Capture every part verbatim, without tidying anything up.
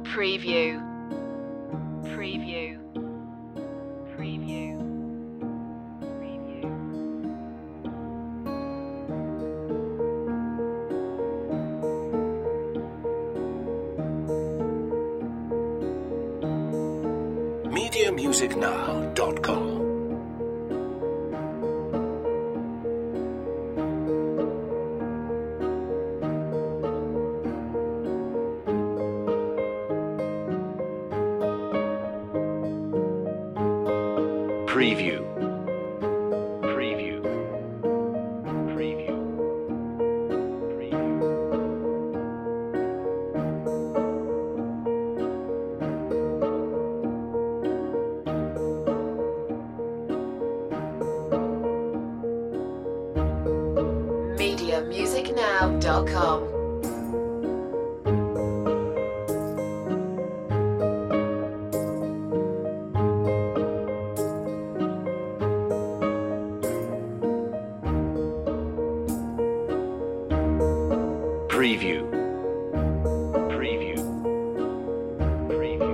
Preview. Preview. Preview. Preview. media music now dot com. Preview. Preview. Preview. Preview. media music now dot com. Preview. Preview. Preview.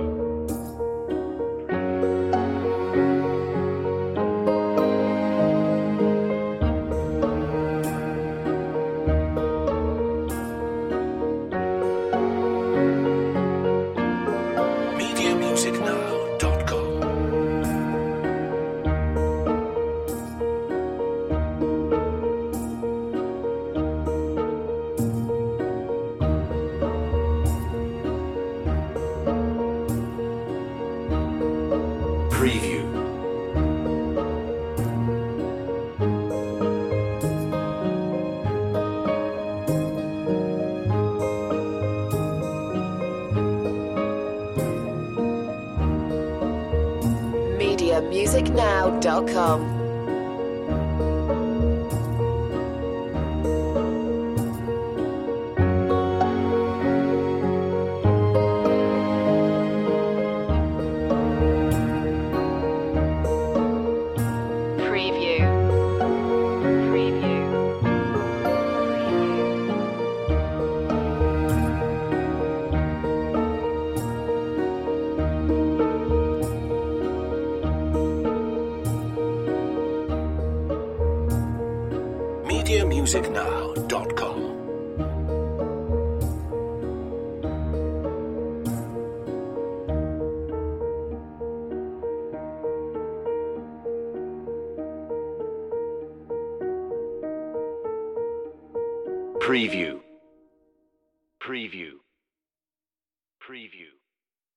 media music now dot com. Preview. media music now dot com. Preview. Preview. media music now dot com. Preview. Preview. Preview.